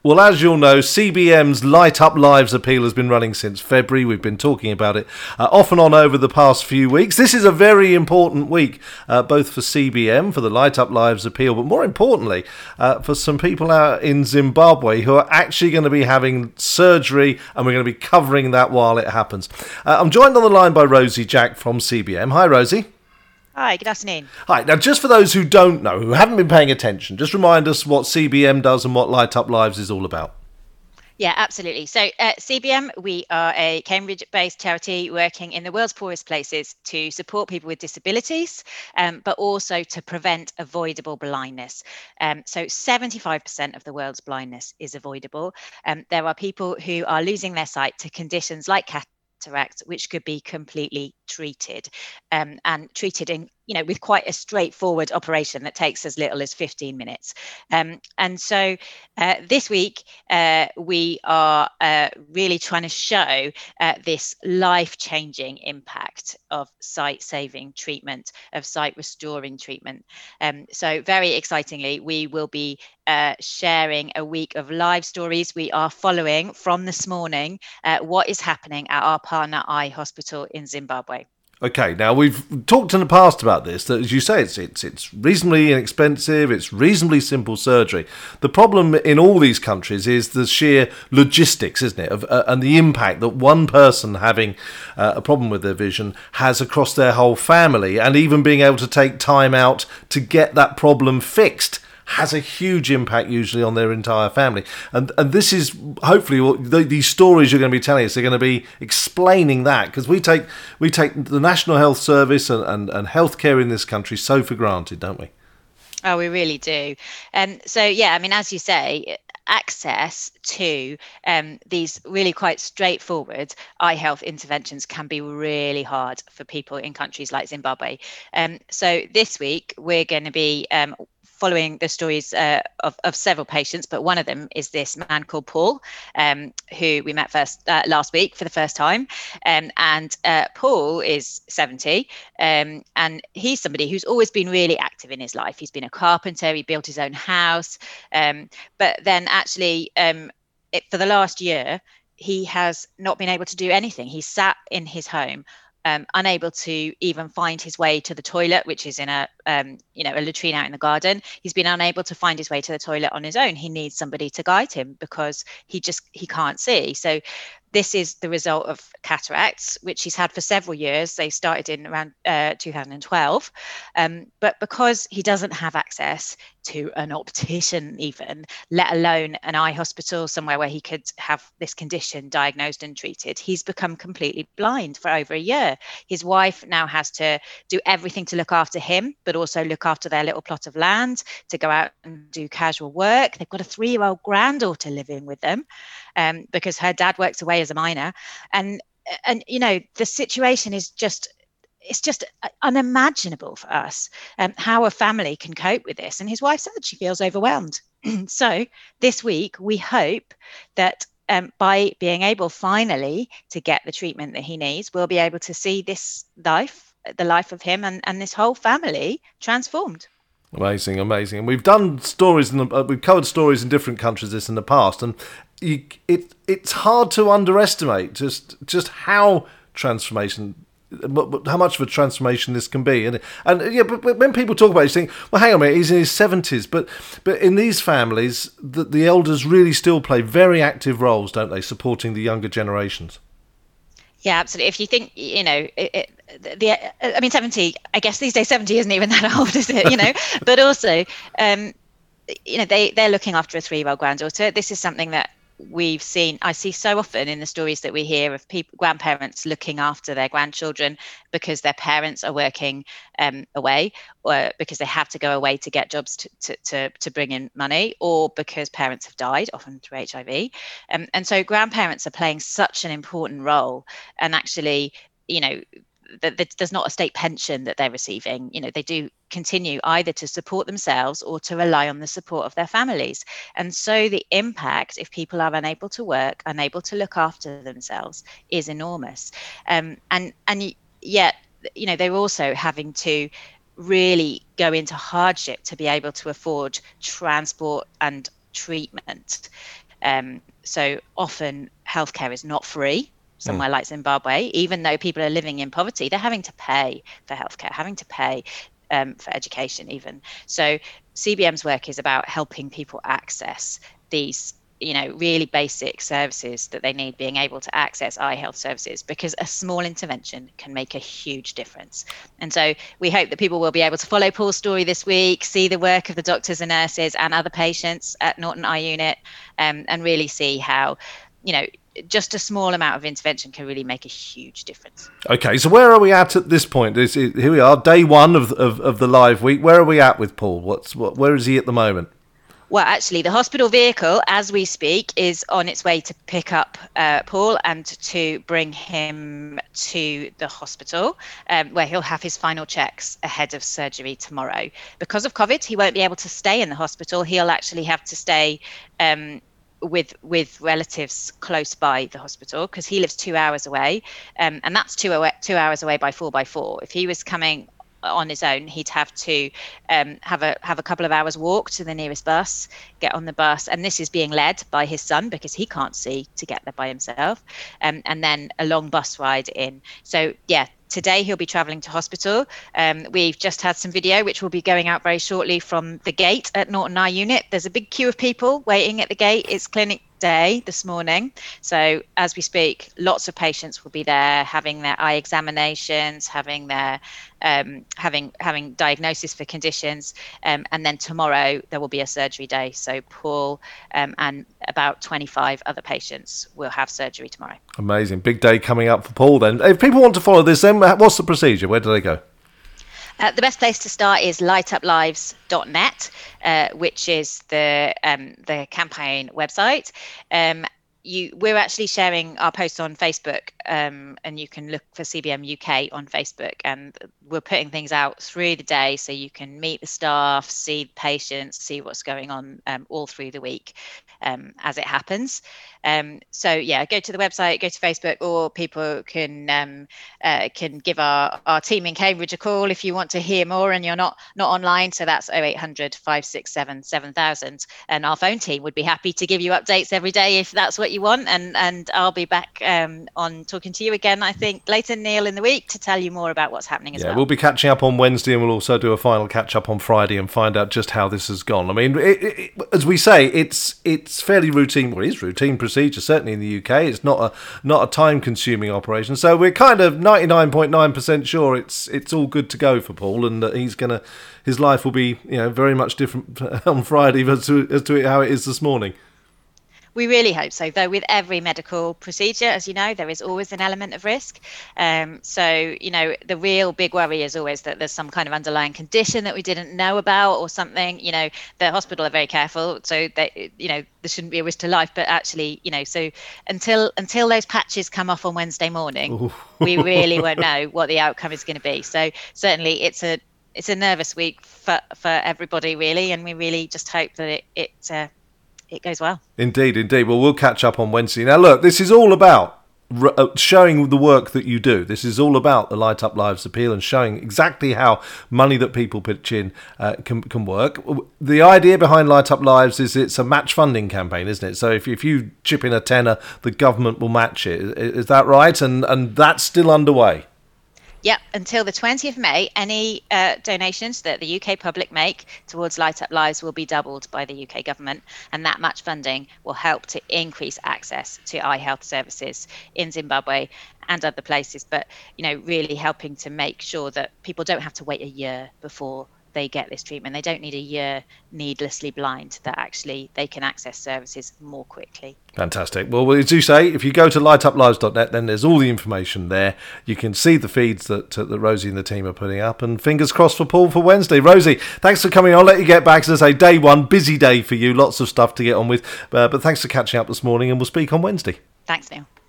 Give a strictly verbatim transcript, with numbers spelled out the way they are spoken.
Well, as you'll know, C B M's Light Up Lives appeal has been running since February. We've been talking about it uh, off and on over the past few weeks. This is a very important week, uh, both for C B M, for the Light Up Lives appeal, but more importantly, uh, for some people out in Zimbabwe who are actually going to be having surgery, and we're going to be covering that while it happens. Uh, I'm joined on the line by Rosie Jack from C B M. Hi, Rosie. Hi, good afternoon. Hi, now just for those who don't know, who haven't been paying attention, just remind us what C B M does and what Light Up Lives is all about. Yeah, absolutely. So at C B M, we are a Cambridge-based charity working in the world's poorest places to support people with disabilities, um, but also to prevent avoidable blindness. Um, so seventy-five percent of the world's blindness is avoidable. Um, there are people who are losing their sight to conditions like cataracts, which could be completely treated um, and treated in, you know, with quite a straightforward operation that takes as little as fifteen minutes. Um, and so uh, this week, uh, we are uh, really trying to show uh, this life-changing impact of sight-saving treatment, of sight-restoring treatment. Um, so very excitingly, we will be uh, sharing a week of live stories. We are following from this morning uh, what is happening at our partner eye hospital in Zimbabwe. Okay, now we've talked in the past about this, that as you say, it's it's it's reasonably inexpensive, it's reasonably simple surgery. The problem in all these countries is the sheer logistics, isn't it, of, uh, and the impact that one person having uh, a problem with their vision has across their whole family, and even being able to take time out to get that problem fixed has a huge impact usually on their entire family. And and this is hopefully what the, these stories you're going to be telling us, they're going to be explaining that, because we take we take the National Health Service and, and, and healthcare in this country so for granted, don't we? Oh, we really do. Um, so, yeah, I mean, as you say, access to um, these really quite straightforward eye health interventions can be really hard for people in countries like Zimbabwe. Um, so this week, we're going to be um, following the stories uh, of, of several patients, but one of them is this man called Paul, um, who we met first uh, last week for the first time. Um, and uh, Paul is seventy, um, and he's somebody who's always been really active in his life. He's been a carpenter, he built his own house, um, but then actually um, it, for the last year, he has not been able to do anything. He's sat in his home, Um, unable to even find his way to the toilet, which is in a, um, you know, a latrine out in the garden. He's been unable to find his way to the toilet on his own. He needs somebody to guide him because he just, he can't see. So this is the result of cataracts, which he's had for several years. They started in around uh, two thousand twelve. Um, but because he doesn't have access to an optician even, let alone an eye hospital, somewhere where he could have this condition diagnosed and treated, he's become completely blind for over a year. His wife now has to do everything to look after him, but also look after their little plot of land, to go out and do casual work. They've got a three-year-old granddaughter living with them um, because her dad works away as a miner. And, and you know, the situation is just, it's just unimaginable for us um, how a family can cope with this. And his wife said she feels overwhelmed. So this week, we hope that um, by being able finally to get the treatment that he needs, we'll be able to see this life, the life of him and, and this whole family transformed. Amazing, amazing. And we've done stories, in the, uh, we've covered stories in different countries this in the past, and you, it it's hard to underestimate just just how transformation, how much of a transformation this can be. And and yeah, but, but when people talk about it, you think, well, hang on a minute, he's in his seventies, but but in these families, the, the elders really still play very active roles, don't they, supporting the younger generations? Yeah, absolutely. If you think, you know, it, it, the, I mean, seventy, I guess these days seventy isn't even that old, is it? You know, but also, um, you know, they, they're looking after a three-year-old granddaughter. This is something that we've seen, I see so often in the stories that we hear of people, grandparents looking after their grandchildren because their parents are working um, away, or because they have to go away to get jobs to, to, to, to bring in money, or because parents have died, often through H I V. Um, and so grandparents are playing such an important role. And actually, you know, that the, there's not a state pension that they're receiving. You know, they do continue either to support themselves or to rely on the support of their families. And so the impact, if people are unable to work, unable to look after themselves, is enormous. Um, and and yet, you know, they're also having to really go into hardship to be able to afford transport and treatment. Um, so often healthcare is not free. Somewhere mm. like Zimbabwe, even though people are living in poverty, they're having to pay for healthcare, having to pay um, for education even. So C B M's work is about helping people access these, you know, really basic services that they need, being able to access eye health services, because a small intervention can make a huge difference. And so we hope that people will be able to follow Paul's story this week, see the work of the doctors and nurses and other patients at Norton Eye Unit, um, and really see how, you know, just a small amount of intervention can really make a huge difference. Okay, so where are we at at this point? Is it, here we are, day one of, of of the live week. Where are we at with Paul? What's what? Where is he at the moment? Well, actually, the hospital vehicle, as we speak, is on its way to pick up uh, Paul and to bring him to the hospital, um, where he'll have his final checks ahead of surgery tomorrow. Because of COVID, he won't be able to stay in the hospital. He'll actually have to stay um, with with relatives close by the hospital, because he lives two hours away, um, and that's two, two hours away by four by four. If he was coming on his own, he'd have to um, have a have a couple of hours walk to the nearest bus, get on the bus, and this is being led by his son because he can't see to get there by himself, um, and then a long bus ride in. So yeah, today he'll be travelling to hospital. Um, we've just had some video which will be going out very shortly from the gate at Norton Eye Unit. There's a big queue of people waiting at the gate. It's clinic day this morning, so as we speak, lots of patients will be there having their eye examinations, having their um, having having diagnosis for conditions, um, and then tomorrow there will be a surgery day. So Paul um, and about twenty-five other patients will have surgery tomorrow. Amazing, big day coming up for Paul. Then, if people want to follow this, then what's the procedure? Where do they go? Uh, the best place to start is light up lives dot net, uh, which is the um, the campaign website. Um, you, we're actually sharing our posts on Facebook, um, and you can look for C B M U K on Facebook, and we're putting things out through the day so you can meet the staff, see patients, see what's going on um, all through the week um, as it happens. Um, so yeah, go to the website, go to Facebook, or people can um, uh, can give our, our team in Cambridge a call if you want to hear more and you're not not online. So that's oh eight hundred, five six seven, seven thousand, and our phone team would be happy to give you updates every day if that's what you want. And and I'll be back um, on talking to you again, I think, later, Neil, in the week to tell you more about what's happening as yeah, well. We'll be catching up on Wednesday, and we'll also do a final catch up on Friday and find out just how this has gone. I mean, it, it, as we say, it's it's fairly routine. Well, it is routine procedure, certainly in the U K. It's not a not a time consuming operation, so we're kind of ninety-nine point nine percent sure it's it's all good to go for Paul, and that he's gonna his life will be, you know, very much different on Friday as to, as to how it is this morning. We really hope so, though with every medical procedure, as you know, there is always an element of risk. Um, so, you know, the real big worry is always that there's some kind of underlying condition that we didn't know about or something. You know, the hospital are very careful, so they, you know, there shouldn't be a risk to life. But actually, you know, so until until those patches come off on Wednesday morning, we really won't know what the outcome is going to be. So certainly it's a it's a nervous week for, for everybody, really. And we really just hope that it, it uh, it goes well. Indeed, indeed. Well, we'll catch up on Wednesday. Now, look, this is all about r- showing the work that you do. This is all about the Light Up Lives appeal and showing exactly how money that people pitch in uh, can can work. The idea behind Light Up Lives is it's a match funding campaign, isn't it? So if if you chip in a tenner, the government will match it. Is that right? And and that's still underway. Yep, until the twentieth of May, any uh, donations that the U K public make towards Light Up Lives will be doubled by the U K government, and that match funding will help to increase access to eye health services in Zimbabwe and other places, but, you know, really helping to make sure that people don't have to wait a year before they get this treatment. They don't need a year needlessly blind, that actually they can access services more quickly. Fantastic. Well, as you say, if you go to light up lives dot net, then there's all the information there. You can see the feeds that, uh, that Rosie and the team are putting up, and fingers crossed for Paul for Wednesday. Rosie, thanks for coming on. I'll let you get back. As I say, day one, busy day for you, lots of stuff to get on with, uh, but thanks for catching up this morning, and we'll speak on Wednesday. Thanks, Neil.